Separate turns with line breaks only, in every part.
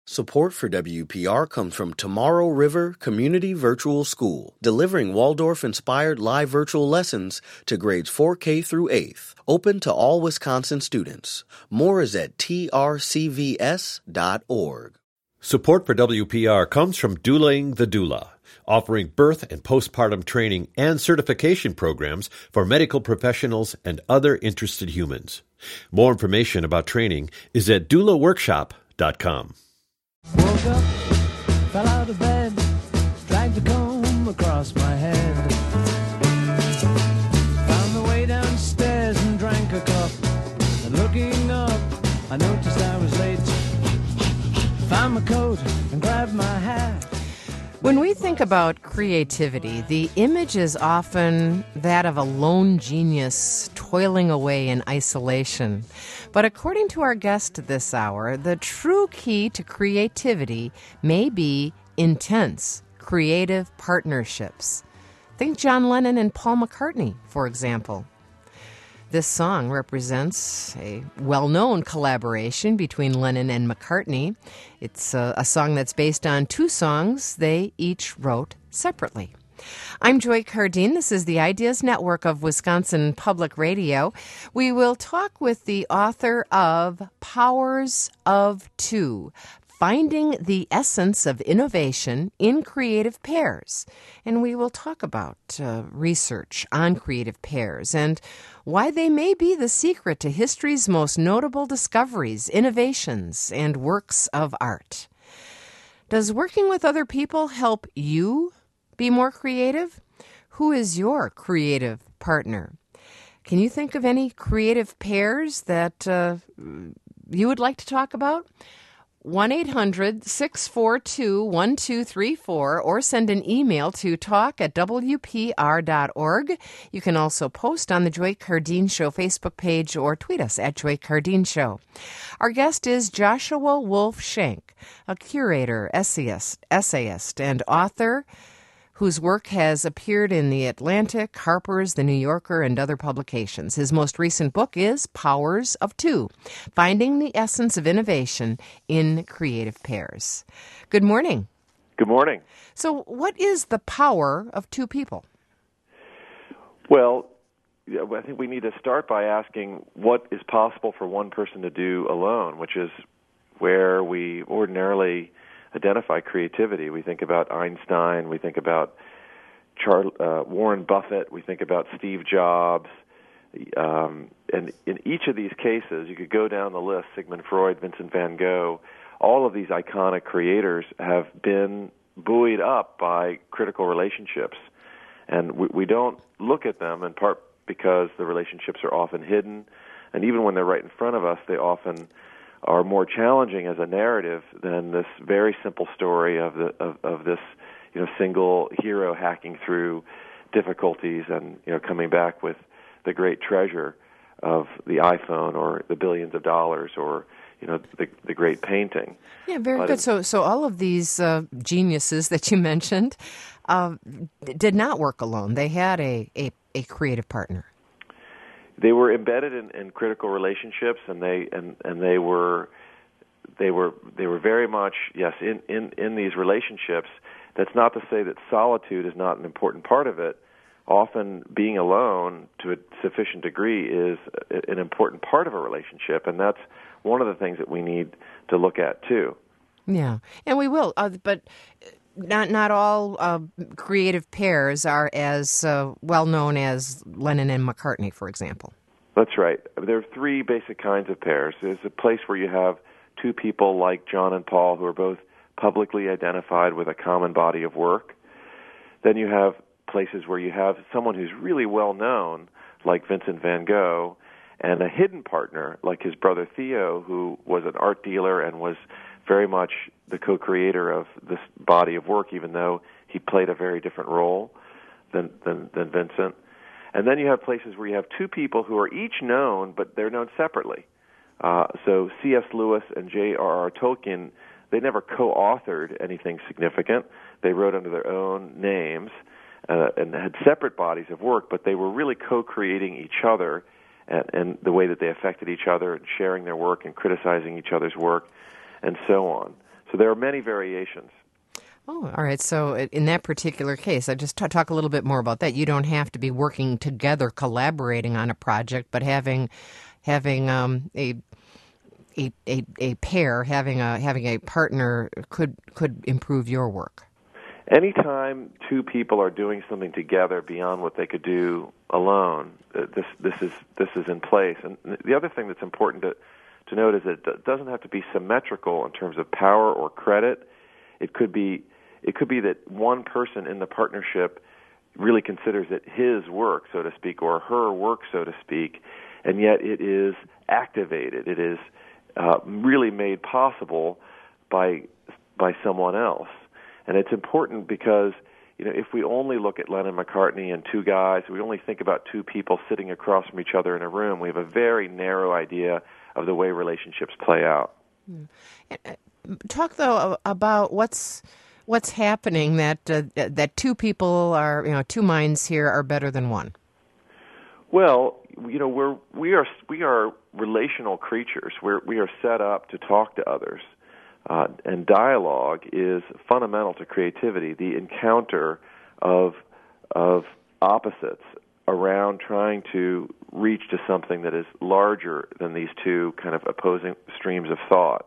Support for WPR comes from Tomorrow River Community Virtual School, delivering Waldorf-inspired live virtual lessons to grades 4K through 8th, open to all Wisconsin students. More is at trcvs.org.
Support for WPR comes from Douling the Doula, offering birth and postpartum training and certification programs for medical professionals and other interested humans. More information about training is at doulaworkshop.com.
Woke up, fell out of bed, dragged a comb across my head. Found the way downstairs and drank a cup. And looking up, I noticed I was late. Found my coat and grabbed my hat.
When we think about creativity, the image is often that of a lone genius toiling away in isolation. But according to our guest this hour, the true key to creativity may be intense, creative partnerships. Think John Lennon and Paul McCartney, for example. This song represents a well-known collaboration between Lennon and McCartney. It's a song that's based on two songs they each wrote separately. I'm Joy Cardine. This is the Ideas Network of Wisconsin Public Radio. We will talk with the author of Powers of Two, Finding the Essence of Innovation in Creative Pairs. And we will talk about research on creative pairs and why they may be the secret to history's most notable discoveries, innovations, and works of art. Does working with other people help you be more creative? Who is your creative partner? Can you think of any creative pairs that you would like to talk about? 1-800-642-1234 or send an email to talk@wpr.org. You can also post on the Joy Cardine Show Facebook page or tweet us at Joy Cardine Show. Our guest is Joshua Wolf Shenk, a curator, essayist, and author whose work has appeared in The Atlantic, Harper's, The New Yorker, and other publications. His most recent book is Powers of Two, Finding the Essence of Innovation in Creative Pairs. Good morning.
Good morning.
So what is the power of two people?
Well, I think we need to start by asking what is possible for one person to do alone, which is where we ordinarily identify creativity. We think about Einstein, we think about Warren Buffett, we think about Steve Jobs, and in each of these cases, you could go down the list, Sigmund Freud, Vincent van Gogh, all of these iconic creators have been buoyed up by critical relationships. And we don't look at them, in part because the relationships are often hidden, and even when they're right in front of us, they often are more challenging as a narrative than this very simple story of this single hero hacking through difficulties and coming back with the great treasure of the iPhone or the billions of dollars or the great painting.
Yeah, very good. So all of these geniuses that you mentioned did not work alone. They had a creative partner.
They were embedded in critical relationships, and they were very much in these relationships. That's not to say that solitude is not an important part of it. Often being alone to a sufficient degree is an important part of a relationship, and that's one of the things that we need to look at too.
Yeah, and we will, but not all creative pairs are as well known as Lennon and McCartney, for example.
That's right. There are three basic kinds of pairs. There's a place where you have two people like John and Paul who are both publicly identified with a common body of work. Then you have places where you have someone who's really well known, like Vincent van Gogh, and a hidden partner like his brother Theo, who was an art dealer and was very much the co-creator of this body of work, even though he played a very different role than Vincent. And then you have places where you have two people who are each known, but they're known separately. So C.S. Lewis and J.R.R. Tolkien, they never co-authored anything significant. They wrote under their own names and had separate bodies of work, but they were really co-creating each other and the way that they affected each other and sharing their work and criticizing each other's work and so on. So there are many variations.
Oh, all right. So in that particular case, I just talk a little bit more about that. You don't have to be working together, collaborating on a project, but having a pair, having a partner could improve your work.
Anytime two people are doing something together beyond what they could do alone, this is in place. And the other thing that's important to note is that it doesn't have to be symmetrical in terms of power or credit. It could be that one person in the partnership really considers it his work, so to speak, or her work, so to speak, and yet it is activated. It is really made possible by someone else. And it's important because, if we only look at Lennon McCartney and two guys, we only think about two people sitting across from each other in a room, we have a very narrow idea of the way relationships play out.
Talk, though, about what's happening that two people are, two minds here are better than one.
Well, we are relational creatures. We are set up to talk to others. And dialogue is fundamental to creativity, the encounter of opposites around trying to reach to something that is larger than these two kind of opposing streams of thought.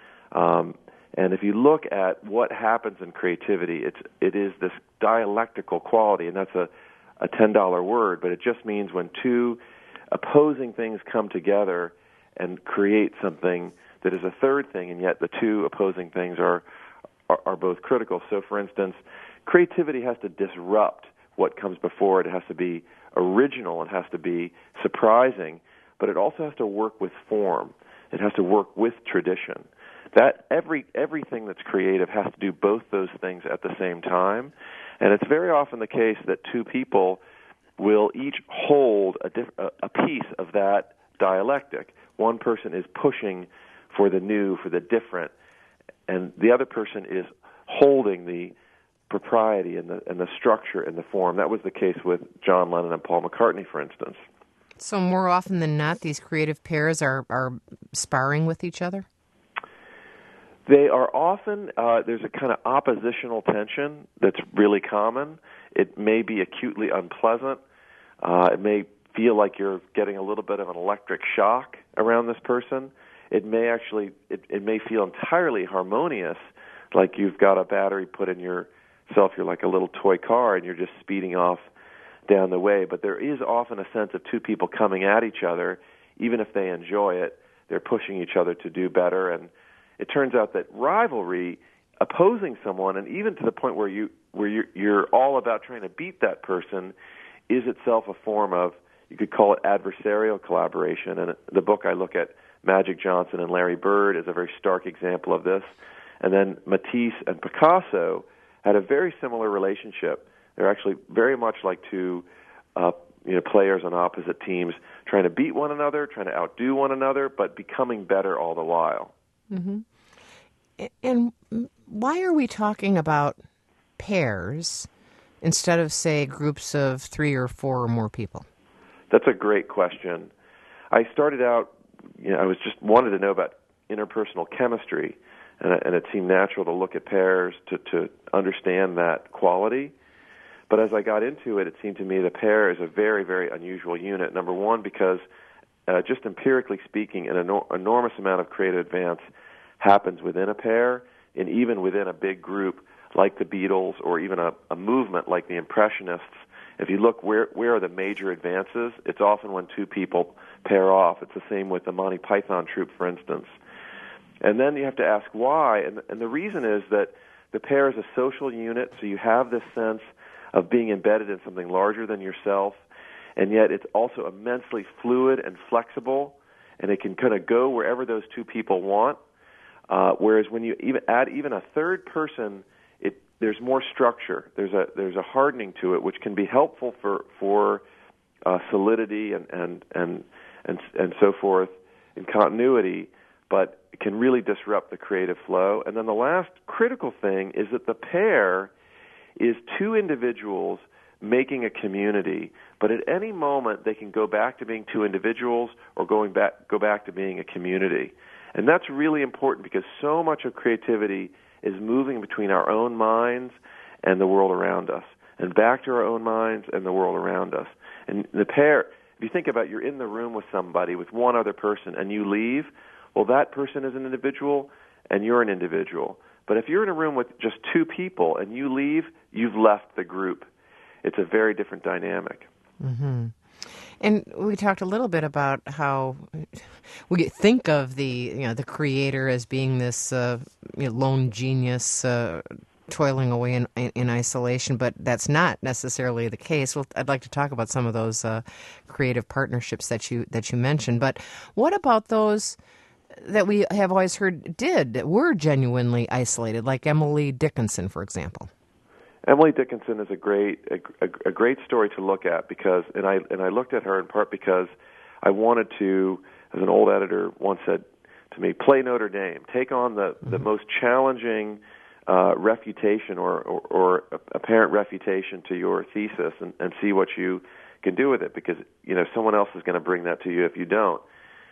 And if you look at what happens in creativity, it is this dialectical quality, and that's a $10 word, but it just means when two opposing things come together and create something that is a third thing, and yet the two opposing things are both critical. So, for instance, creativity has to disrupt what comes before it. It has to be original. It has to be surprising, but it also has to work with form. It has to work with tradition. That everything that's creative has to do both those things at the same time, and it's very often the case that two people will each hold a piece of that dialectic. One person is pushing for the new, for the different, and the other person is holding the propriety and the structure and the form. That was the case with John Lennon and Paul McCartney, for instance.
So more often than not, these creative pairs are sparring with each other?
They are often, there's a kind of oppositional tension that's really common. It may be acutely unpleasant. It may feel like you're getting a little bit of an electric shock around this person. It may actually, it may feel entirely harmonious, like you've got a battery put in yourself, you're like a little toy car, and you're just speeding off down the way. But there is often a sense of two people coming at each other. Even if they enjoy it, they're pushing each other to do better. And it turns out that rivalry, opposing someone, and even to the point where you're all about trying to beat that person, is itself a form of, you could call it adversarial collaboration. And the book I look at, Magic Johnson and Larry Bird, is a very stark example of this. And then Matisse and Picasso had a very similar relationship. They're actually very much like two players on opposite teams, trying to beat one another, trying to outdo one another, but becoming better all the while.
Mm-hmm. And why are we talking about pairs instead of, say, groups of 3 or 4 or more people?
That's a great question. I started out, I was just wanted to know about interpersonal chemistry, and it seemed natural to look at pairs to understand that quality. But as I got into it, it seemed to me the pair is a very, very unusual unit. Number one, because just empirically speaking, an enormous amount of creative advance happens within a pair, and even within a big group like the Beatles, or even a movement like the Impressionists. If you look where are the major advances, it's often when two people pair off. It's the same with the Monty Python troupe, for instance. And then you have to ask why, and the reason is that the pair is a social unit, so you have this sense of being embedded in something larger than yourself, and yet it's also immensely fluid and flexible, and it can kind of go wherever those two people want. Whereas when you add a third person, there's more structure. There's a hardening to it, which can be helpful for solidity and so forth and continuity, but it can really disrupt the creative flow. And then the last critical thing is that the pair is two individuals making a community, but at any moment they can go back to being two individuals or go back to being a community. And that's really important because so much of creativity is moving between our own minds and the world around us, and back to our own minds and the world around us. And the pair, if you think about, you're in the room with somebody, with one other person, and you leave, well, that person is an individual and you're an individual. But if you're in a room with just two people and you leave, you've left the group. It's a very different dynamic.
Mm-hmm. And we talked a little bit about how we think of the creator as being this lone genius toiling away in isolation, but that's not necessarily the case. Well, I'd like to talk about some of those creative partnerships that you mentioned. But what about those that we have always heard were genuinely isolated, like Emily Dickinson, for example?
Emily Dickinson is a great story to look at because, and I looked at her in part because I wanted to, as an old editor once said to me, play Notre Dame, take on the most challenging refutation or apparent refutation to your thesis, and see what you can do with it, because someone else is going to bring that to you if you don't.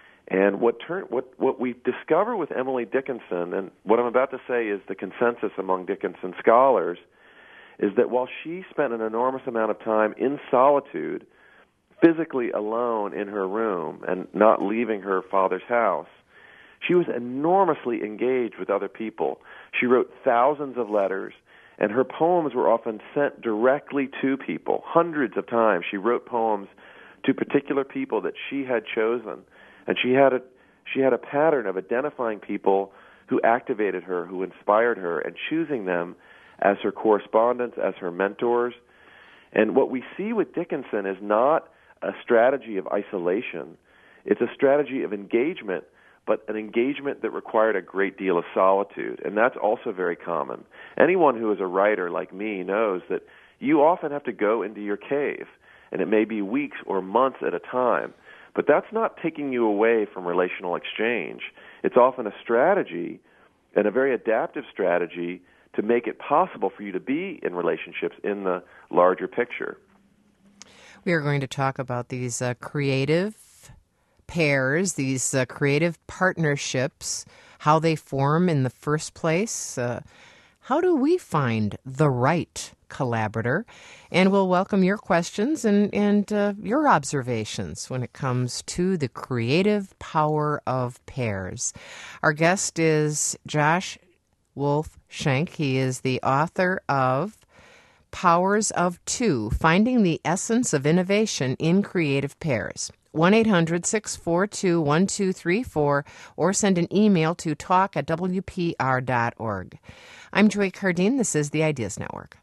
And what we discover with Emily Dickinson, and what I'm about to say is the consensus among Dickinson scholars, is that while she spent an enormous amount of time in solitude, physically alone in her room and not leaving her father's house, she was enormously engaged with other people. She wrote thousands of letters, and her poems were often sent directly to people. Hundreds of times she wrote poems to particular people that she had chosen. And she had a pattern of identifying people who activated her, who inspired her, and choosing them as her correspondents, as her mentors. And what we see with Dickinson is not a strategy of isolation. It's a strategy of engagement, but an engagement that required a great deal of solitude. And that's also very common. Anyone who is a writer like me knows that you often have to go into your cave, and it may be weeks or months at a time. But that's not taking you away from relational exchange. It's often a strategy, and a very adaptive strategy, to make it possible for you to be in relationships in the larger picture.
We are going to talk about these creative pairs, these creative partnerships, how they form in the first place. How do we find the right collaborator? And we'll welcome your questions and your observations when it comes to the creative power of pairs. Our guest is Josh Wolf-Shenk. He is the author of Powers of Two, Finding the Essence of Innovation in Creative Pairs. 1-800-642-1234, or send an email to talk@wpr.org. I'm Joy Cardine. This is the Ideas Network.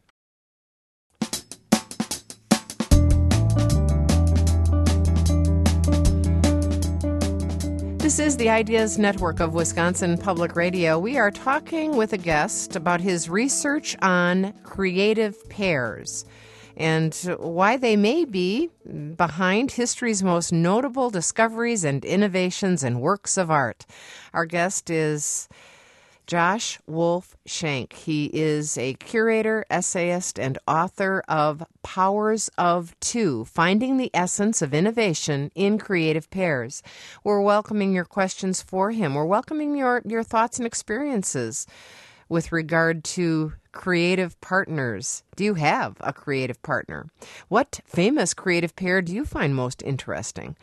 This is the Ideas Network of Wisconsin Public Radio. We are talking with a guest about his research on creative pairs and why they may be behind history's most notable discoveries and innovations and works of art. Our guest is Josh Wolf-Shenk. He is a curator, essayist, and author of Powers of Two, Finding the Essence of Innovation in Creative Pairs. We're welcoming your questions for him. We're welcoming your thoughts and experiences with regard to creative partners. Do you have a creative partner? What famous creative pair do you find most interesting?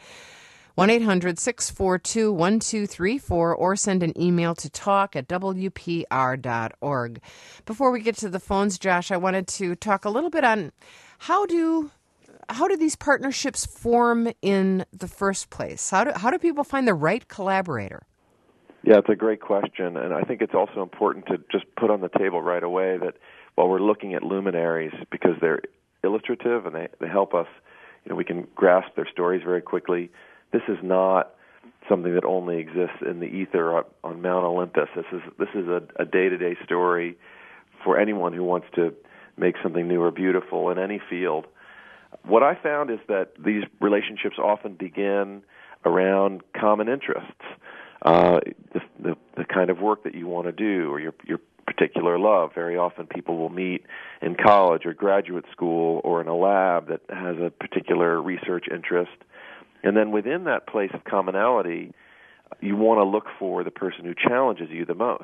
1-800-642-1234, or send an email to talk@wpr.org. Before we get to the phones, Josh, I wanted to talk a little bit on how do these partnerships form in the first place? How do people find the right collaborator?
Yeah, it's a great question, and I think it's also important to just put on the table right away that while we're looking at luminaries, because they're illustrative and they help us, we can grasp their stories very quickly. This is not something that only exists in the ether on Mount Olympus. This is a day-to-day story for anyone who wants to make something new or beautiful in any field. What I found is that these relationships often begin around common interests, the kind of work that you want to do, or your particular love. Very often people will meet in college or graduate school or in a lab that has a particular research interest. And then within that place of commonality, you want to look for the person who challenges you the most.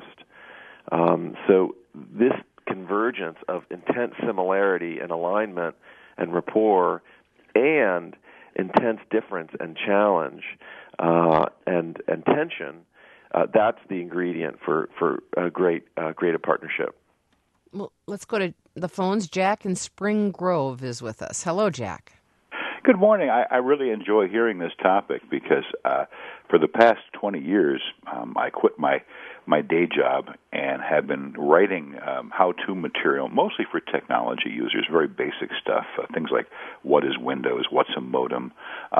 So this convergence of intense similarity and alignment and rapport and intense difference and challenge and tension, that's the ingredient for a great creative partnership.
Well, let's go to the phones. Jack in Spring Grove is with us. Hello, Jack.
Good morning. I really enjoy hearing this topic because for the past 20 years, I quit my day job and have been writing how-to material, mostly for technology users, very basic stuff, things like what is Windows, what's a modem,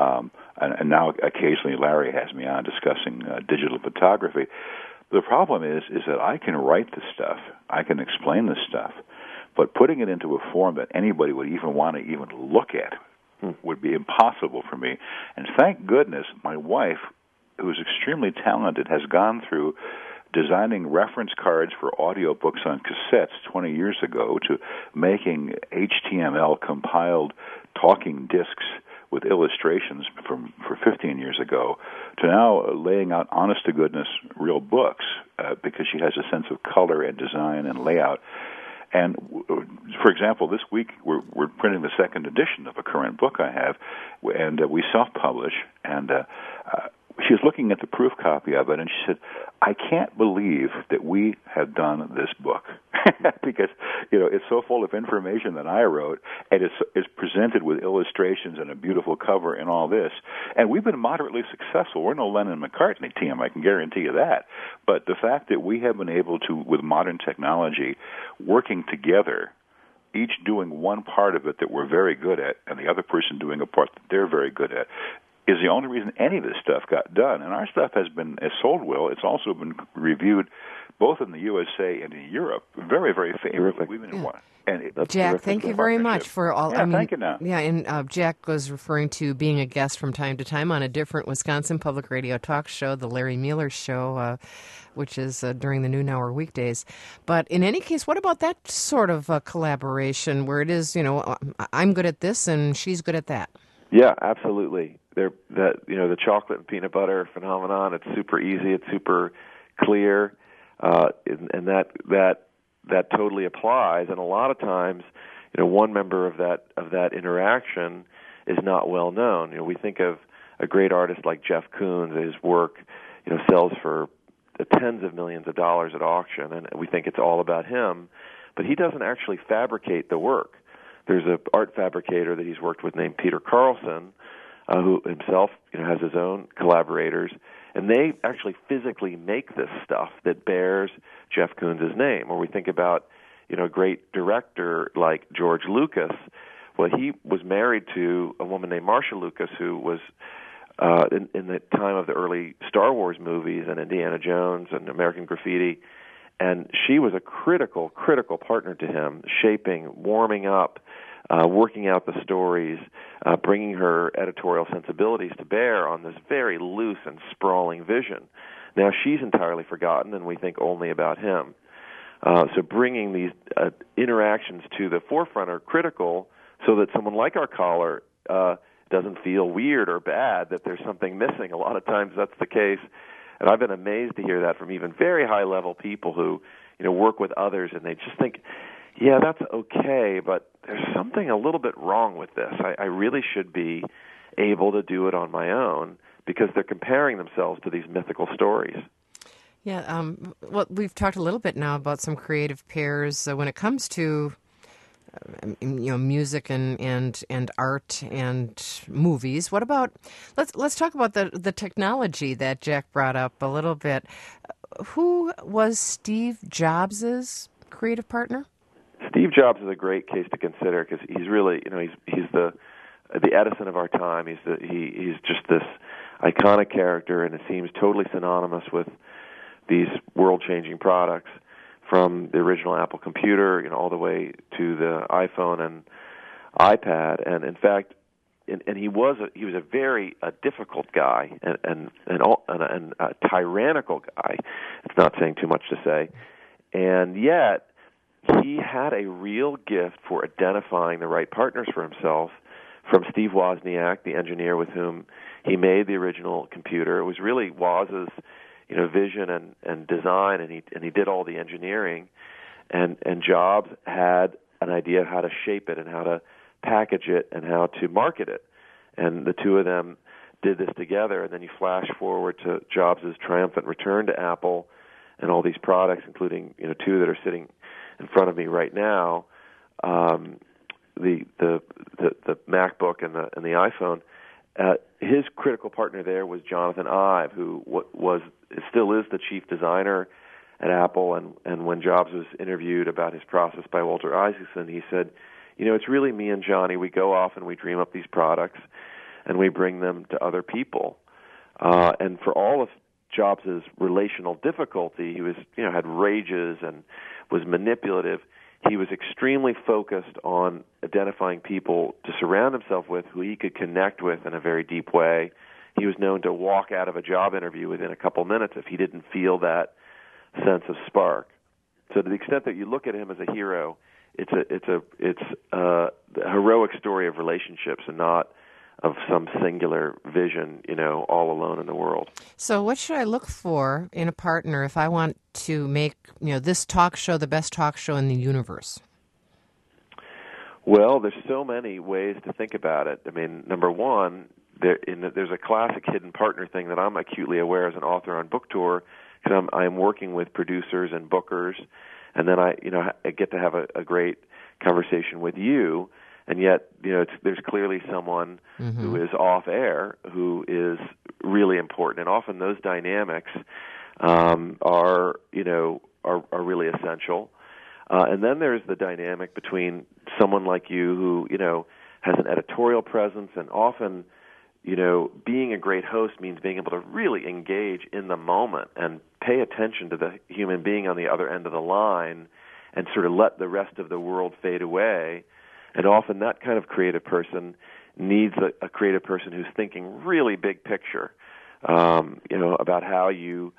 and now occasionally Larry has me on discussing digital photography. The problem is that I can write the stuff, I can explain the stuff, but putting it into a form that anybody would even want to even look at would be impossible for me. And thank goodness my wife, who's extremely talented, has gone through designing reference cards for audiobooks on cassettes 20 years ago to making HTML compiled talking discs with illustrations for 15 years ago to now laying out honest-to-goodness real books because she has a sense of color and design and layout. And, for example, this week we're printing the second edition of a current book I have, and we self-publish, and she was looking at the proof copy of it, and she said, I can't believe that we have done this book because, it's so full of information that I wrote, and it's presented with illustrations and a beautiful cover and all this. And we've been moderately successful. We're no Lennon-McCartney team, I can guarantee you that. But the fact that we have been able to, with modern technology, working together, each doing one part of it that we're very good at, and the other person doing a part that they're very good at, is the only reason any of this stuff got done. And our stuff has sold well. It's also been reviewed both in the USA and in Europe very, very favorably. We've been
Jack, thank you very much for all.
Yeah, thank you now.
Yeah, and Jack was referring to being a guest from time to time on a different Wisconsin Public Radio talk show, the Larry Mueller Show, which is during the noon hour weekdays. But in any case, what about that sort of collaboration where it is, I'm good at this and she's good at that?
Yeah, absolutely. The chocolate and peanut butter phenomenon. It's super easy. It's super clear, and that totally applies. And a lot of times, one member of that interaction is not well known. We think of a great artist like Jeff Koons. His work, sells for tens of millions of dollars at auction, and we think it's all about him. But he doesn't actually fabricate the work. There's an art fabricator that he's worked with named Peter Carlson, who himself has his own collaborators, and they actually physically make this stuff that bears Jeff Koons' name. Or we think about a great director like George Lucas. Well, he was married to a woman named Marcia Lucas, who was in the time of the early Star Wars movies and Indiana Jones and American Graffiti, and she was a critical partner to him, shaping, warming up, working out the stories, bringing her editorial sensibilities to bear on this very loose and sprawling vision. Now she's entirely forgotten, and we think only about him. So bringing these interactions to the forefront are critical so that someone like our caller doesn't feel weird or bad that there's something missing. A lot of times that's the case, and I've been amazed to hear that from even very high-level people who work with others, and they just think, yeah, that's okay, but there's something a little bit wrong with this. I really should be able to do it on my own because they're comparing themselves to these mythical stories.
Yeah, well, we've talked a little bit now about some creative pairs when it comes to music and art and movies. What about let's talk about the technology that Jack brought up a little bit. Who was Steve Jobs' creative partner?
Steve Jobs is a great case to consider because he's really, he's the Edison of our time. He's just this iconic character, and it seems totally synonymous with these world-changing products, from the original Apple computer, all the way to the iPhone and iPad. And in fact, he was a very difficult guy and a tyrannical guy. It's not saying too much to say, and yet he had a real gift for identifying the right partners for himself from Steve Wozniak, the engineer with whom he made the original computer. It was really Woz's, vision and design, and he did all the engineering. And Jobs had an idea of how to shape it and how to package it and how to market it. And the two of them did this together. And then you flash forward to Jobs' triumphant return to Apple and all these products, including two that are sitting in front of me right now, the MacBook and the iPhone. His critical partner there was Jonathan Ive, who still is the chief designer at Apple. And when Jobs was interviewed about his process by Walter Isaacson, he said, it's really me and Johnny. We go off and we dream up these products, and we bring them to other people. And for all of Jobs' relational difficulty, he was, had rages and was manipulative. He was extremely focused on identifying people to surround himself with who he could connect with in a very deep way. He was known to walk out of a job interview within a couple minutes if he didn't feel that sense of spark. So to the extent that you look at him as a hero, it's a heroic story of relationships and not of some singular vision, all alone in the world.
So what should I look for in a partner if I want to make, this talk show the best talk show in the universe?
Well, there's so many ways to think about it. I mean, number one, there's a classic hidden partner thing that I'm acutely aware as an author on book tour, because I'm working with producers and bookers, and then I get to have a great conversation with you. And yet, there's clearly someone who is off air who is really important, and often those dynamics are really essential. And then there's the dynamic between someone like you who has an editorial presence, and often being a great host means being able to really engage in the moment and pay attention to the human being on the other end of the line, and sort of let the rest of the world fade away. And often that kind of creative person needs a creative person who's thinking really big picture, about how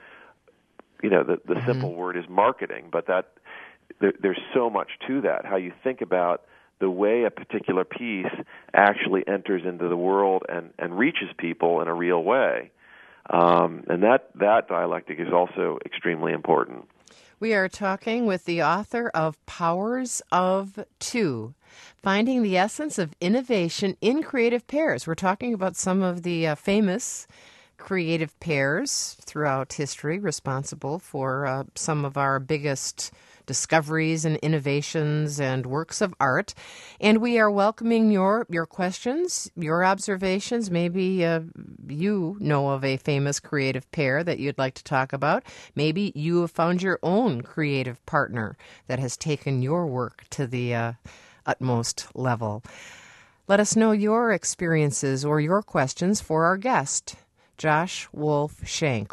the simple word is marketing, but that there's so much to that, how you think about the way a particular piece actually enters into the world and reaches people in a real way. And that dialectic is also extremely important.
We are talking with the author of Powers of Two, Finding the Essence of Innovation in Creative Pairs. We're talking about some of the famous creative pairs throughout history responsible for some of our biggest discoveries and innovations and works of art. And we are welcoming your questions, your observations. Maybe you know of a famous creative pair that you'd like to talk about. Maybe you have found your own creative partner that has taken your work to the utmost level. Let us know your experiences or your questions for our guest, Josh Wolf Shank,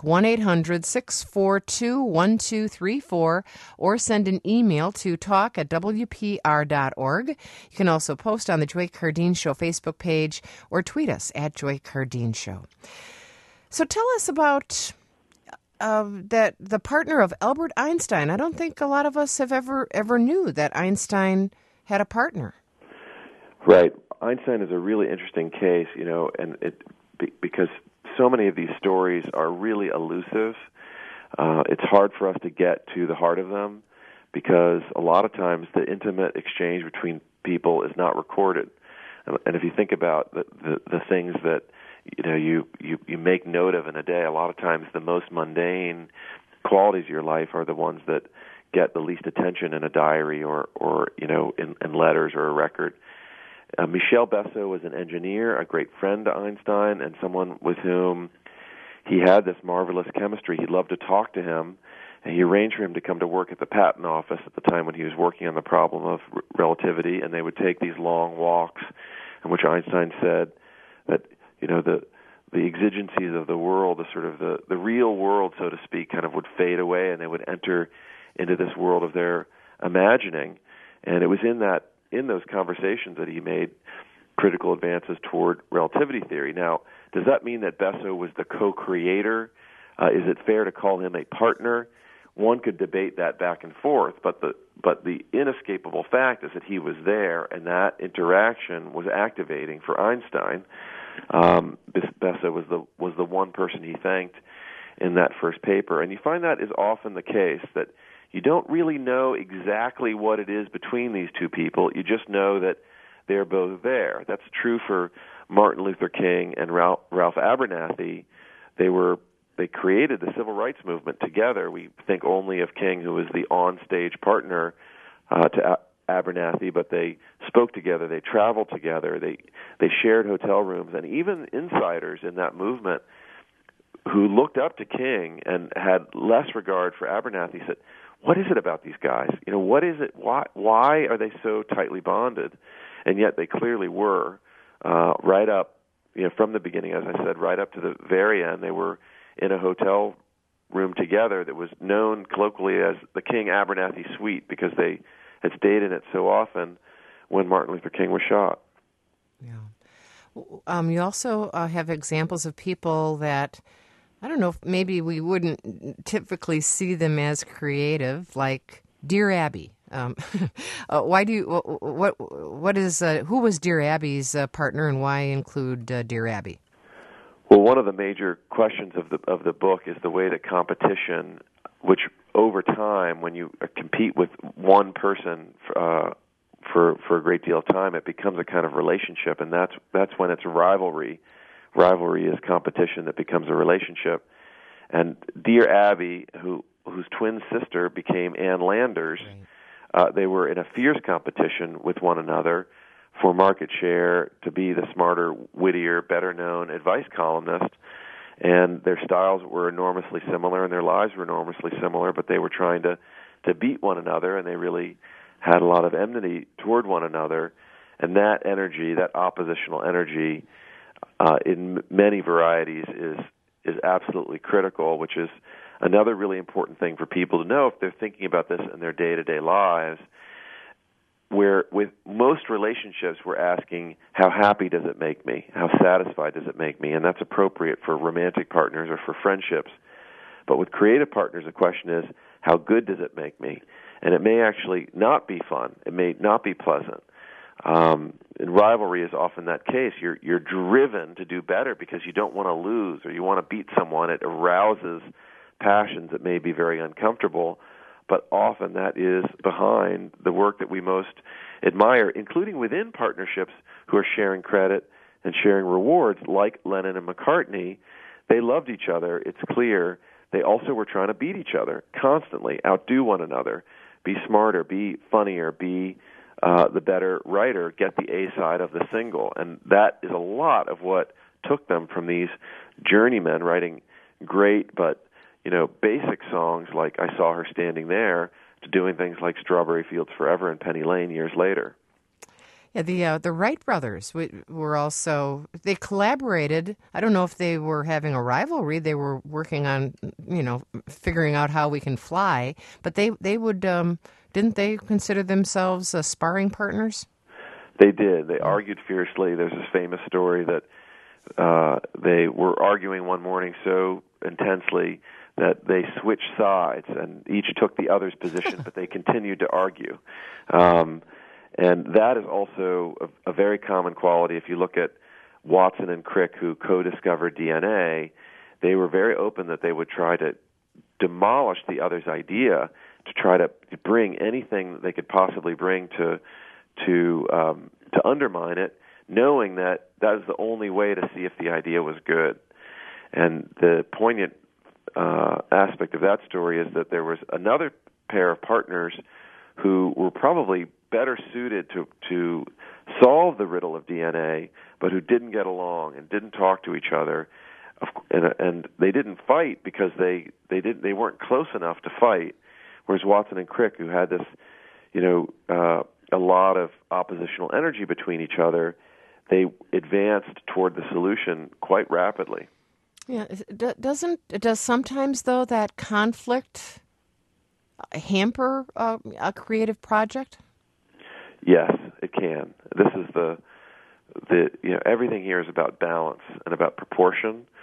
1-800-642-1234, or send an email to talk@wpr.org. You can also post on the Joy Cardeen Show Facebook page or tweet us at Joy Cardeen Show. So tell us about the partner of Albert Einstein. I don't think a lot of us have ever knew that Einstein had a partner.
Right. Einstein is a really interesting case, and because so many of these stories are really elusive. It's hard for us to get to the heart of them because a lot of times the intimate exchange between people is not recorded. And if you think about the things that you make note of in a day, a lot of times the most mundane qualities of your life are the ones that get the least attention in a diary or in letters or a record. Michel Besso was an engineer, a great friend to Einstein, and someone with whom he had this marvelous chemistry. He loved to talk to him, and he arranged for him to come to work at the patent office at the time when he was working on the problem of relativity, and they would take these long walks in which Einstein said that, the exigencies of the world, the sort of the real world, so to speak, kind of would fade away, and they would enter into this world of their imagining. And it was in those conversations that he made critical advances toward relativity theory. Now, does that mean that Besso was the co-creator? Is it fair to call him a partner? one could debate that back and forth, but the inescapable fact is that he was there, and that interaction was activating for Einstein. Bessa was the one person he thanked in that first paper, and you find that is often the case, that you don't really know exactly what it is between these two people. You just know that they're both there. That's true for Martin Luther King and Ralph Abernathy. They created the civil rights movement together. We think only of King, who was the on-stage partner to Abernathy, but they spoke together, they traveled together, they shared hotel rooms, and even insiders in that movement who looked up to King and had less regard for Abernathy said, what is it about these guys? What is it? Why are they so tightly bonded? And yet they clearly were, right up, from the beginning, as I said, right up to the very end. They were in a hotel room together that was known colloquially as the King-Abernathy suite, because they had stayed in it so often when Martin Luther King was shot.
Yeah. You also have examples of people that, I don't know, maybe we wouldn't typically see them as creative, like Dear Abby. Who was Dear Abby's partner, and why include Dear Abby?
Well, one of the major questions of the book is the way that competition, which over time, when you compete with one person for a great deal of time, it becomes a kind of relationship, and that's when it's a rivalry. Rivalry is competition that becomes a relationship. And Dear Abby, whose twin sister became Ann Landers, right. They were in a fierce competition with one another for market share, to be the smarter, wittier, better-known advice columnist. And their styles were enormously similar, and their lives were enormously similar, but they were trying to beat one another, and they really had a lot of enmity toward one another. And that energy, that oppositional energy, in many varieties is absolutely critical, which is another really important thing for people to know if they're thinking about this in their day-to-day lives, where with most relationships we're asking, how happy does it make me? How satisfied does it make me? And that's appropriate for romantic partners or for friendships. But with creative partners, the question is, how good does it make me? And it may actually not be fun. It may not be pleasant. And rivalry is often that case. You're driven to do better because you don't want to lose, or you want to beat someone. It arouses passions that may be very uncomfortable, but often that is behind the work that we most admire, including within partnerships who are sharing credit and sharing rewards, like Lennon and McCartney. They loved each other, it's clear. They also were trying to beat each other constantly, outdo one another, be smarter, be funnier, be the better writer, get the A side of the single. And that is a lot of what took them from these journeymen writing great but basic songs like I Saw Her Standing There to doing things like Strawberry Fields Forever and Penny Lane years later.
Yeah, the Wright brothers were also, they collaborated. I don't know if they were having a rivalry. They were working on, figuring out how we can fly. But they would, didn't they consider themselves sparring partners?
They did. They argued fiercely. There's this famous story that they were arguing one morning so intensely that they switched sides and each took the other's position, but they continued to argue. And that is also a very common quality. If you look at Watson and Crick, who co-discovered DNA, they were very open that they would try to demolish the other's idea, to try to bring anything that they could possibly bring to undermine it, knowing that is the only way to see if the idea was good. And the poignant aspect of that story is that there was another pair of partners who were probably better suited to solve the riddle of DNA, but who didn't get along and didn't talk to each other, and they didn't fight because they weren't close enough to fight. Whereas Watson and Crick, who had this, a lot of oppositional energy between each other, they advanced toward the solution quite rapidly.
Yeah, does sometimes though that conflict hamper a creative project?
Yes, it can. This is the everything here is about balance and about proportion.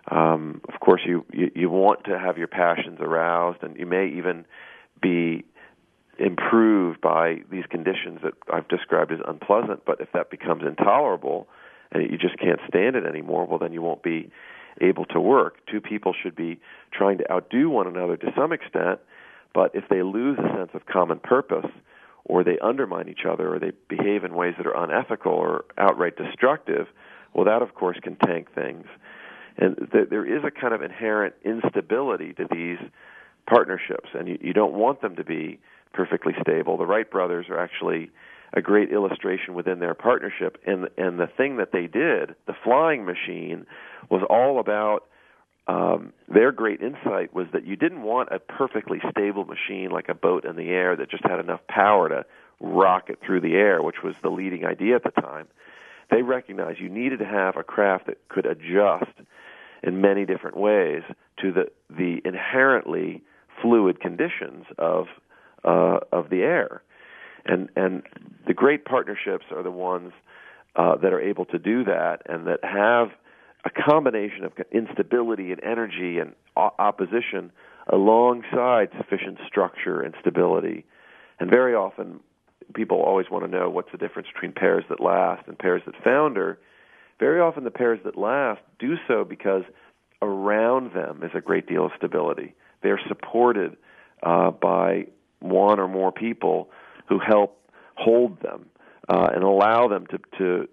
Of course, you want to have your passions aroused, and you may even be improved by these conditions that I've described as unpleasant. But if that becomes intolerable and you just can't stand it anymore, well, then you won't be able to work. Two people should be trying to outdo one another to some extent, but if they lose a sense of common purpose, or they undermine each other, or they behave in ways that are unethical or outright destructive, well, that, of course, can tank things. And there is a kind of inherent instability to these partnerships, and you don't want them to be perfectly stable. The Wright brothers are actually a great illustration within their partnership, and the thing that they did, the flying machine, was all about their great insight was that you didn't want a perfectly stable machine like a boat in the air that just had enough power to rocket through the air, which was the leading idea at the time. They recognized you needed to have a craft that could adjust in many different ways to the inherently fluid conditions of the air. And the great partnerships are the ones that are able to do that and that have a combination of instability and energy and opposition alongside sufficient structure and stability. And very often, people always want to know what's the difference between pairs that last and pairs that founder. Very often the pairs that last do so because around them is a great deal of stability. They're supported by one or more people who help hold them and allow them to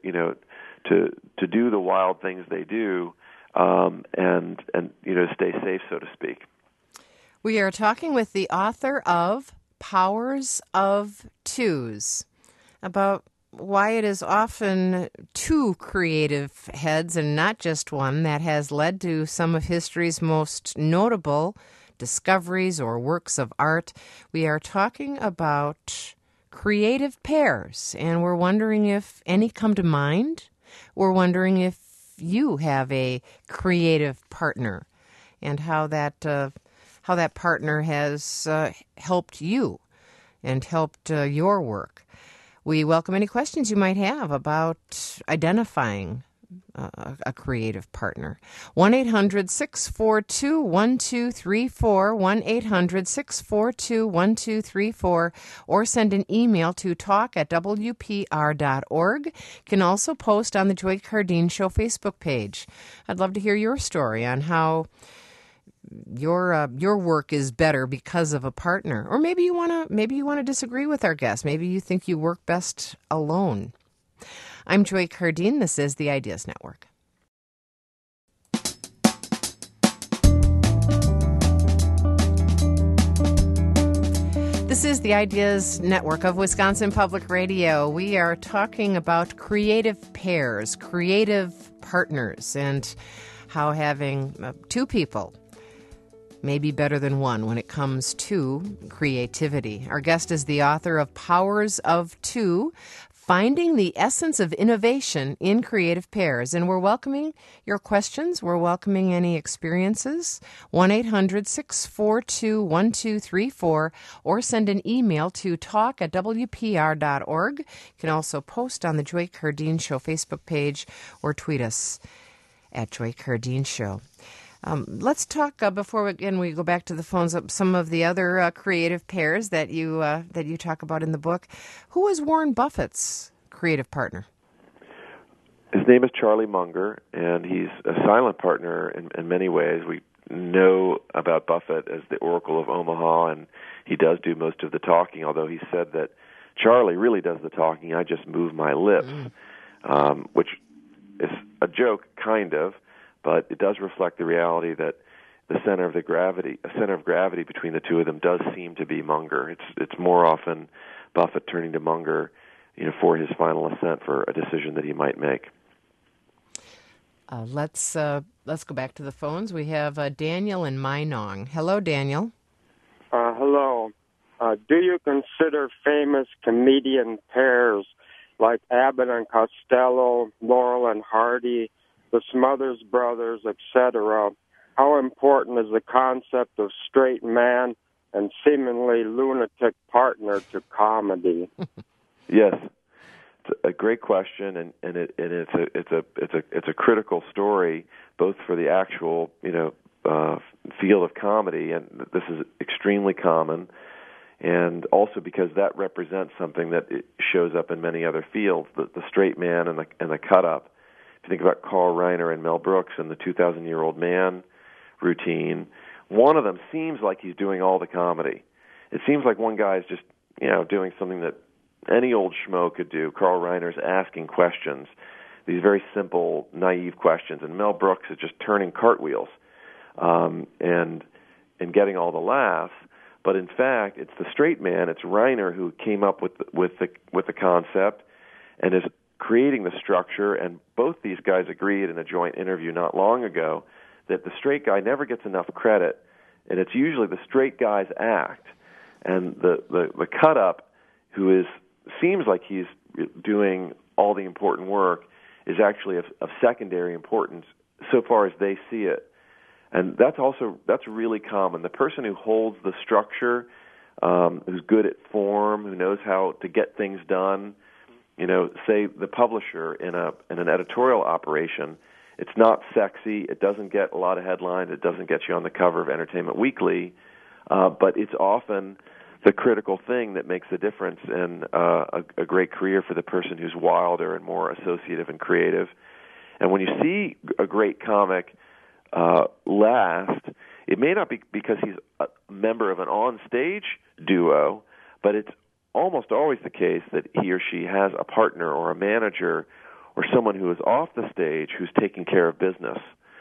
do the wild things they do and stay safe, so to speak.
We are talking with the author of Powers of Twos about why it is often two creative heads and not just one that has led to some of history's most notable discoveries or works of art. We are talking about creative pairs, and we're wondering if any come to mind. We're wondering if you have a creative partner and how that partner has helped you and helped your work. We welcome any questions you might have about identifying a creative partner. 1-800-642-1234, 1-800-642-1234, or send an email to talk@wpr.org. You can also post on the Joy Cardeen Show Facebook page. I'd love to hear your story on how your work is better because of a partner, or maybe you want to disagree with our guest. Maybe you think you work best alone. I'm Joy Cardeen. This is the Ideas Network. This is the Ideas Network of Wisconsin Public Radio. We are talking about creative pairs, creative partners, and how having two people may be better than one when it comes to creativity. Our guest is the author of Powers of Two, Finding the Essence of Innovation in Creative Pairs. And we're welcoming your questions. We're welcoming any experiences. 1-800-642-1234, or send an email to talk@wpr.org. You can also post on the Joy Cardeen Show Facebook page or tweet us at Joy Cardeen Show. Let's talk before we go back to the phones. Some of the other creative pairs that you talk about in the book. Who is Warren Buffett's creative partner?
His name is Charlie Munger, and he's a silent partner in many ways. We know about Buffett as the Oracle of Omaha, and he does do most of the talking. Although he said that Charlie really does the talking. I just move my lips, which is a joke, kind of. But it does reflect the reality that the center of gravity between the two of them does seem to be Munger. It's more often Buffett turning to Munger, for his final assent for a decision that he might make.
Let's go back to the phones. We have Daniel in Minong. Hello, Daniel.
Hello. Do you consider famous comedian pairs like Abbott and Costello, Laurel and Hardy, the Smothers Brothers, etc.? How important is the concept of straight man and seemingly lunatic partner to comedy?
Yes, It's a great question, and it's a critical story, both for the actual field of comedy, and this is extremely common, and also because that represents something that it shows up in many other fields, the straight man and the cut up. If you think about Carl Reiner and Mel Brooks and the 2,000-year-old man routine, one of them seems like he's doing all the comedy. It seems like one guy is just doing something that any old schmo could do. Carl Reiner's asking questions, these very simple, naive questions, and Mel Brooks is just turning cartwheels and getting all the laughs. But in fact, it's the straight man, it's Reiner, who came up with the concept and is creating the structure. And both these guys agreed in a joint interview not long ago that the straight guy never gets enough credit, and it's usually the straight guy's act, and the cut up, who seems like he's doing all the important work, is actually of secondary importance so far as they see it. And that's really common. The person who holds the structure, who's good at form, who knows how to get things done, say the publisher in an editorial operation, it's not sexy, it doesn't get a lot of headlines, it doesn't get you on the cover of Entertainment Weekly, but it's often the critical thing that makes the difference in a great career for the person who's wilder and more associative and creative. And when you see a great comic last, it may not be because he's a member of an on-stage duo, but it's almost always the case that he or she has a partner or a manager or someone who is off the stage who's taking care of business.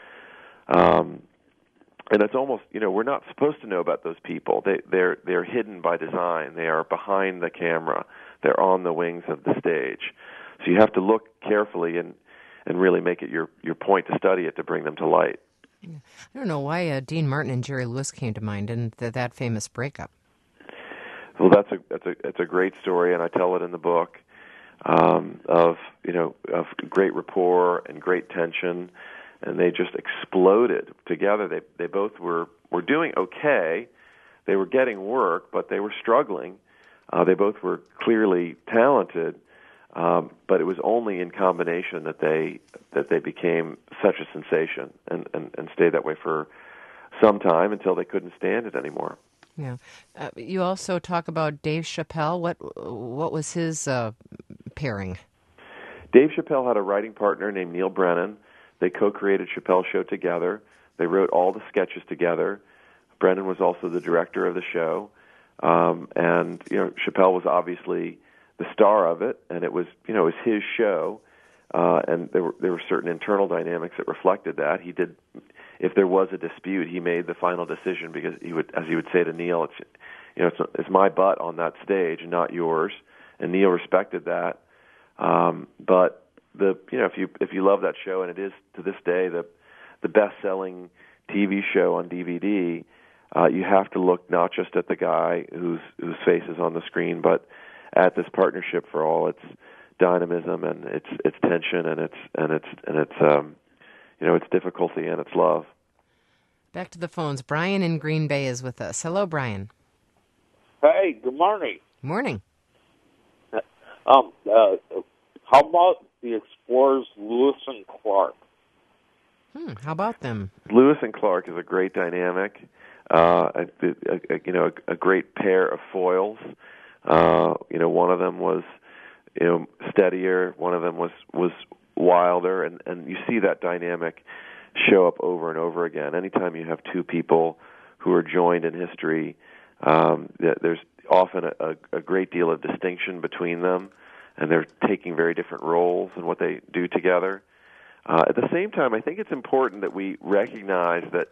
And it's almost, we're not supposed to know about those people. They're hidden by design. They are behind the camera. They're on the wings of the stage. So you have to look carefully and really make it your point to study it to bring them to light.
I don't know why Dean Martin and Jerry Lewis came to mind and that famous breakup.
Well, that's a great story, and I tell it in the book, of great rapport and great tension, and they just exploded together. They both were doing okay. They were getting work, but they were struggling. They both were clearly talented, but it was only in combination that they became such a sensation and stayed that way for some time until they couldn't stand it anymore.
Yeah. You also talk about Dave Chappelle. What was his pairing?
Dave Chappelle had a writing partner named Neil Brennan. They co-created Chappelle's Show together. They wrote all the sketches together. Brennan was also the director of the show. And Chappelle was obviously the star of it, and it was his show. And there were certain internal dynamics that reflected that. He did, if there was a dispute, he made the final decision because he would say to Neil, it's my butt on that stage and not yours. And Neil respected that. But if you love that show, and it is to this day the best-selling TV show on DVD, you have to look not just at the guy whose face is on the screen, but at this partnership for all its dynamism and its tension and its difficulty and its love.
Back to the phones. Brian in Green Bay is with us. Hello, Brian.
Hey, good morning.
Morning.
How about the Explorers Lewis and Clark?
How about them?
Lewis and Clark is a great dynamic, a great pair of foils. One of them was steadier, one of them was wilder, and you see that dynamic show up over and over again. Anytime you have two people who are joined in history, there's often a great deal of distinction between them, and they're taking very different roles in what they do together. At the same time, I think it's important that we recognize that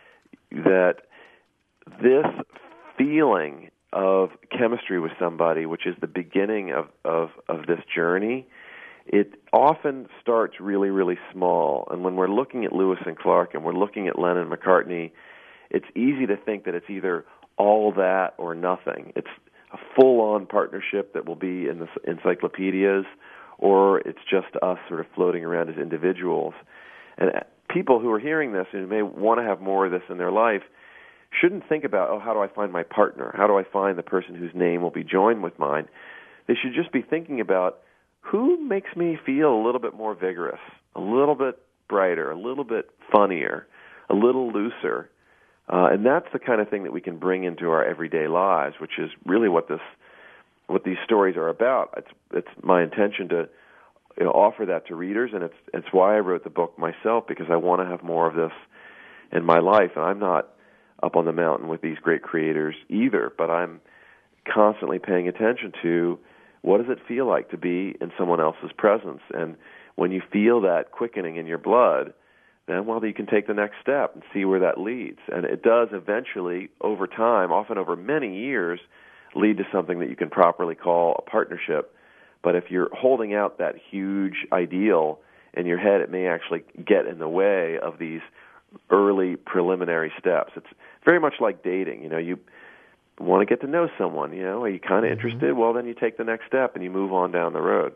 this feeling of chemistry with somebody, which is the beginning of this journey, it often starts really, really small. And when we're looking at Lewis and Clark and we're looking at Lennon and McCartney, it's easy to think that it's either all that or nothing. It's a full-on partnership that will be in the encyclopedias, or it's just us sort of floating around as individuals. And people who are hearing this and may want to have more of this in their life shouldn't think about, how do I find my partner? How do I find the person whose name will be joined with mine? They should just be thinking about, who makes me feel a little bit more vigorous, a little bit brighter, a little bit funnier, a little looser. And that's the kind of thing that we can bring into our everyday lives, which is really what these stories are about. It's my intention to offer that to readers, and it's why I wrote the book myself, because I want to have more of this in my life. And I'm not up on the mountain with these great creators either, but I'm constantly paying attention to what does it feel like to be in someone else's presence. And when you feel that quickening in your blood, then, well, you can take the next step and see where that leads. And it does eventually, over time, often over many years, lead to something that you can properly call a partnership. But if you're holding out that huge ideal in your head, it may actually get in the way of these early preliminary steps. It's very much like dating. You want to get to know someone, are you kind of interested? Well, then you take the next step and you move on down the road.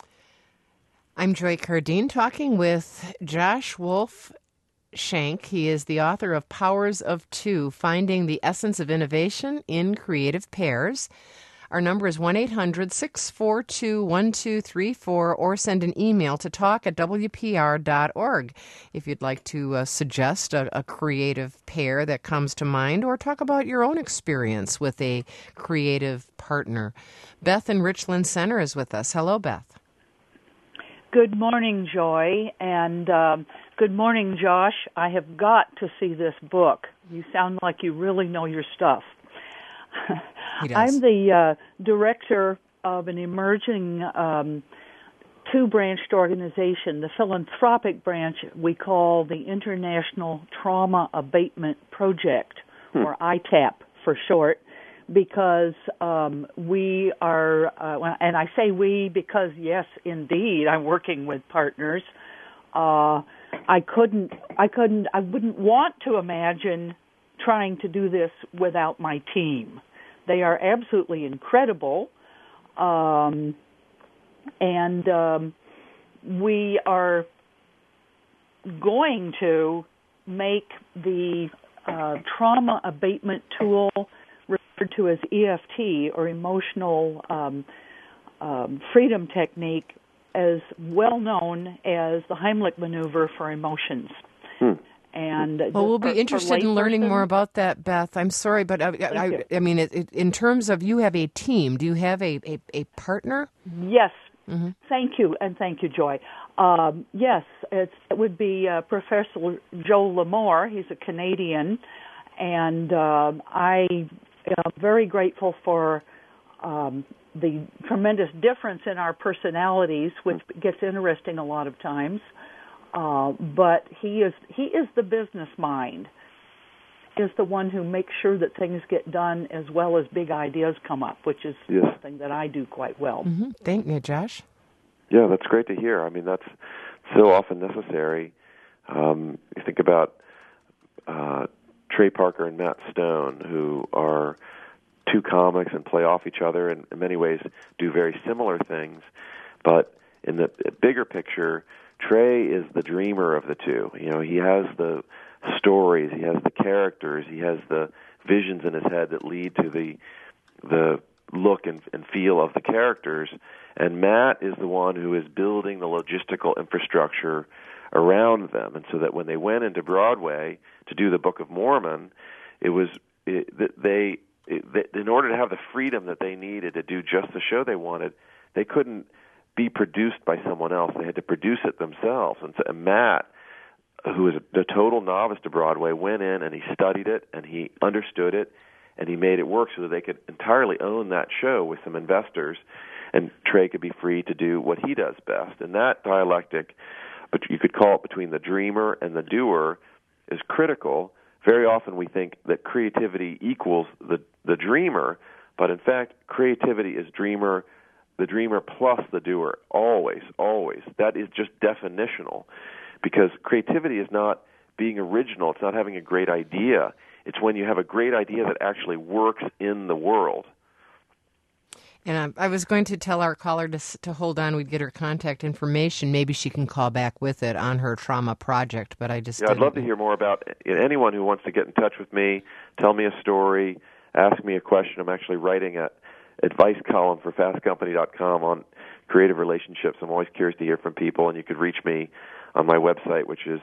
I'm Joy Cardine talking with Josh Wolf Shank. He is the author of Powers of Two, Finding the Essence of Innovation in Creative Pairs. Our number is 1-800-642-1234, or send an email to talk@wpr.org if you'd like to suggest a creative pair that comes to mind, or talk about your own experience with a creative partner. Beth in Richland Center is with us. Hello, Beth.
Good morning, Joy, and good morning, Josh. I have got to see this book. You sound like you really know your stuff. I'm the director of an emerging two-branched organization, the philanthropic branch we call the International Trauma Abatement Project, or ITAP for short, because we are, and I say we because, yes, indeed, I'm working with partners. I wouldn't want to imagine trying to do this without my team. They are absolutely incredible, and we are going to make the trauma abatement tool referred to as EFT, or emotional freedom technique, as well known as the Heimlich maneuver for emotions. And
we'll be interested in learning more about that, Beth. I'm sorry, but I mean, in terms of, you have a team. Do you have a partner?
Yes. Mm-hmm. Thank you, and thank you, Joy. Yes, it would be Professor Joe L'Amour. He's a Canadian, and I am very grateful for the tremendous difference in our personalities, which gets interesting a lot of times. But he is the business mind. He is the one who makes sure that things get done, as well as big ideas come up, which is something that I do quite well.
Mm-hmm. Thank you, Josh.
Yeah, that's great to hear. I mean, that's so often necessary. You think about Trey Parker and Matt Stone, who are two comics and play off each other, and in many ways do very similar things. But in the bigger picture, Trey is the dreamer of the two. He has the stories, he has the characters, he has the visions in his head that lead to the look and feel of the characters. And Matt is the one who is building the logistical infrastructure around them. And so that when they went into Broadway to do the Book of Mormon, in order to have the freedom that they needed to do just the show they wanted, they couldn't be produced by someone else. They had to produce it themselves. And Matt, who is a total novice to Broadway, went in and he studied it and he understood it and he made it work so that they could entirely own that show with some investors, and Trey could be free to do what he does best. And that dialectic, but you could call it between the dreamer and the doer, is critical. Very often we think that creativity equals the dreamer, but in fact creativity is the dreamer plus the doer, always, always. That is just definitional, because creativity is not being original. It's not having a great idea. It's when you have a great idea that actually works in the world.
And I was going to tell our caller to hold on. We'd get her contact information. Maybe she can call back with it on her trauma project, but I just
I'd love to hear more about anyone who wants to get in touch with me, tell me a story, ask me a question. I'm actually writing a advice column for FastCompany.com on creative relationships. I'm always curious to hear from people, and you could reach me on my website, which is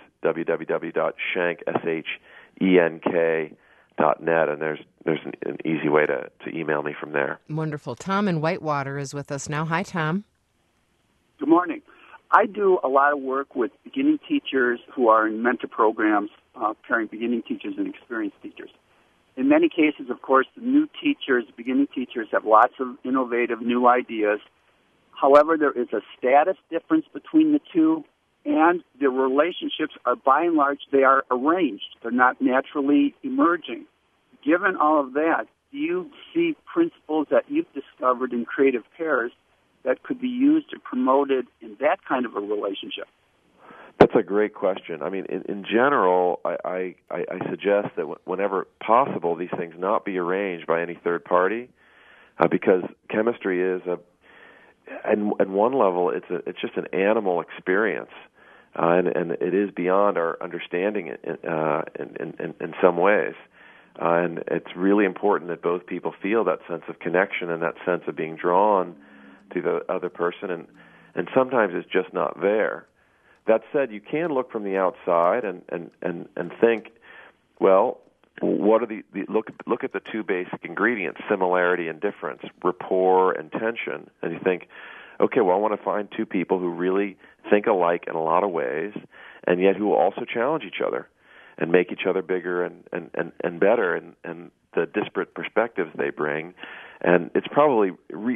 www.schenk.net, and there's an easy way to email me from there.
Wonderful. Tom in Whitewater is with us now. Hi, Tom.
Good morning. I do a lot of work with beginning teachers who are in mentor programs, pairing beginning teachers and experienced teachers. In many cases, of course, the new teachers, beginning teachers, have lots of innovative new ideas. However, there is a status difference between the two, and the relationships are, by and large, they are arranged. They're not naturally emerging. Given all of that, do you see principles that you've discovered in creative pairs that could be used or promoted in that kind of a relationship?
That's a great question. I mean, in general, I suggest that whenever possible, these things not be arranged by any third party, because chemistry is at one level, it's just an animal experience, and it is beyond our understanding in some ways. And it's really important that both people feel that sense of connection and that sense of being drawn to the other person, and sometimes it's just not there. That said, you can look from the outside and think, well, what are look at the two basic ingredients: similarity and difference, rapport and tension. And you think, okay, well, I want to find two people who really think alike in a lot of ways, and yet who also challenge each other and make each other bigger and better, and the disparate perspectives they bring. And it's probably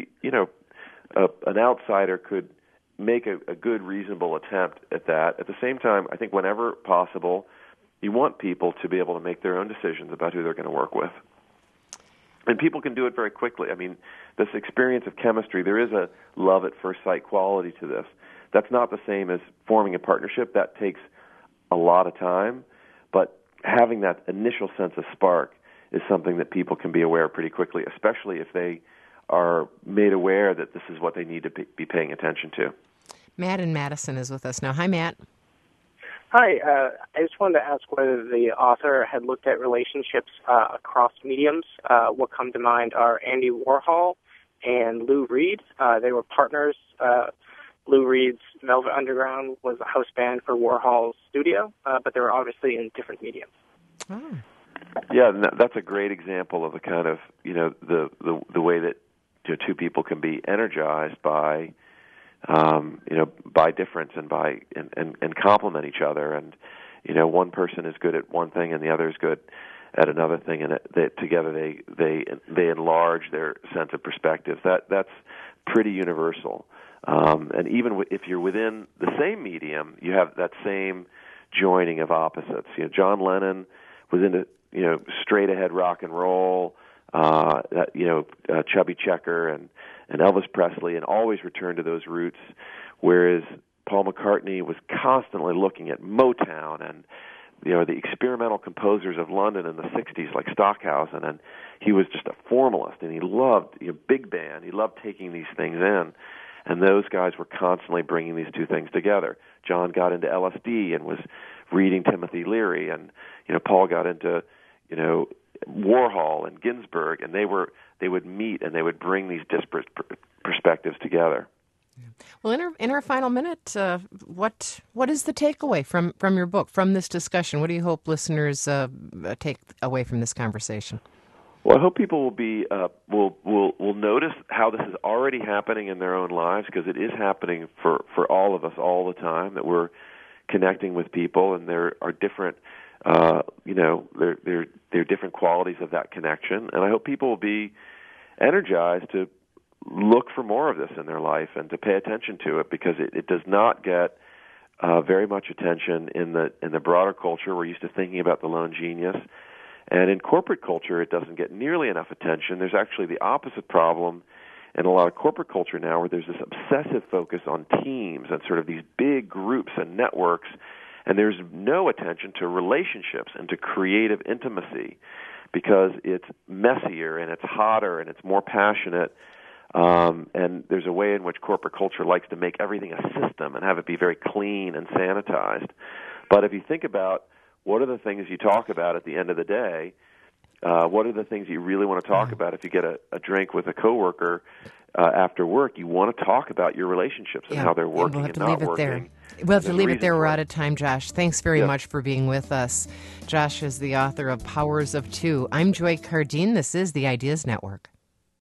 an outsider could make a good, reasonable attempt at that. At the same time, I think whenever possible, you want people to be able to make their own decisions about who they're going to work with. And people can do it very quickly. I mean, this experience of chemistry, there is a love at first sight quality to this. That's not the same as forming a partnership. That takes a lot of time. But having that initial sense of spark is something that people can be aware of pretty quickly, especially if they are made aware that this is what they need to be paying attention to.
Matt in Madison is with us now. Hi, Matt.
Hi. I just wanted to ask whether the author had looked at relationships across mediums. What come to mind are Andy Warhol and Lou Reed. They were partners. Lou Reed's Velvet Underground was a house band for Warhol's studio, but they were obviously in different mediums.
Oh.
Yeah, that's a great example of the kind of, the way that two people can be energized by by difference and by and complement each other. And one person is good at one thing and the other is good at another thing, and together they enlarge their sense of perspective. That's pretty universal. And even if you're within the same medium, you have that same joining of opposites. John Lennon was into straight ahead rock and roll. Chubby Checker and Elvis Presley, and always returned to those roots, whereas Paul McCartney was constantly looking at Motown and the experimental composers of London in the 60s like Stockhausen, and he was just a formalist, and he loved big band. He loved taking these things in, and those guys were constantly bringing these two things together. John got into LSD and was reading Timothy Leary, and Paul got into Warhol and Ginsberg, and they would meet and they would bring these disparate perspectives together.
Well, in our final minute, what is the takeaway from your book, from this discussion? What do you hope listeners take away from this conversation?
Well, I hope people will be will notice how this is already happening in their own lives, because it is happening for all of us all the time, that we're connecting with people, and there are different there are different qualities of that connection. And I hope people will be energized to look for more of this in their life and to pay attention to it, because it does not get very much attention in the broader culture. We're used to thinking about the lone genius. And in corporate culture, it doesn't get nearly enough attention. There's actually the opposite problem in a lot of corporate culture now, where there's this obsessive focus on teams and sort of these big groups and networks, and there's no attention to relationships and to creative intimacy, because it's messier and it's hotter and it's more passionate. And there's a way in which corporate culture likes to make everything a system and have it be very clean and sanitized. But if you think about what are the things you talk about at the end of the day, what are the things you really want to talk about if you get a drink with a coworker, after work, you want to talk about your relationships and how they're working and not working.
We'll have to leave it there. We're out of time, Josh. Thanks very much for being with us. Josh is the author of Powers of Two. I'm Joy Cardine. This is the Ideas Network.